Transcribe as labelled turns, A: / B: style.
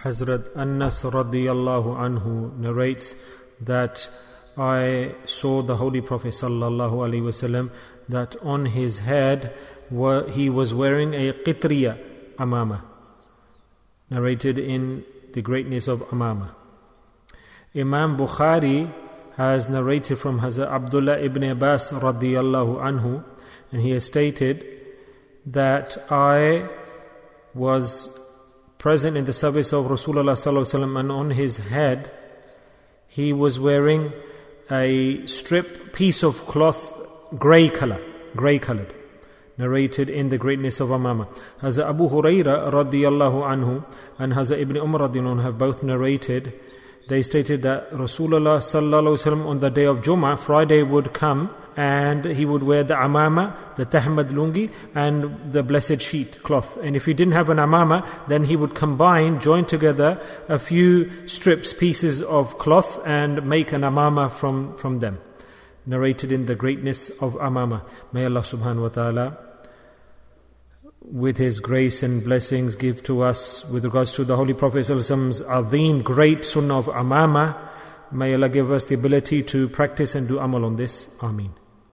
A: Hazrat Anas radiyallahu anhu narrates that I saw the Holy Prophet sallallahu alaihi wasallam that on his head he was wearing a qitriya amama, narrated in the greatness of amama. Imam Bukhari has narrated from Hazrat Abdullah ibn Abbas radiyallahu anhu, and he has stated that I was present in the service of Rasulullah sallallahu alaihi wasallam, and on his head he was wearing a strip piece of cloth, grey colored, narrated in the greatness of amama. Hazrat Abu Huraira radiyallahu anhu and Hazrat Ibn Umar radiyallahu anhu have both narrated. They stated that Rasulullah sallallahu alaihi wasallam on the day of Jummah, Friday, would come and he would wear the amama, the tahmad lungi, and the blessed sheet cloth. And if he didn't have an amama, then he would join together a few strips, pieces of cloth, and make an amama from them. Narrated in the greatness of amama. May Allah subhanahu wa ta'ala, with His grace and blessings, give to us, with regards to the Holy Prophet ﷺ's azim, great sunnah of amama, may Allah give us the ability to practice and do amal on this. Ameen.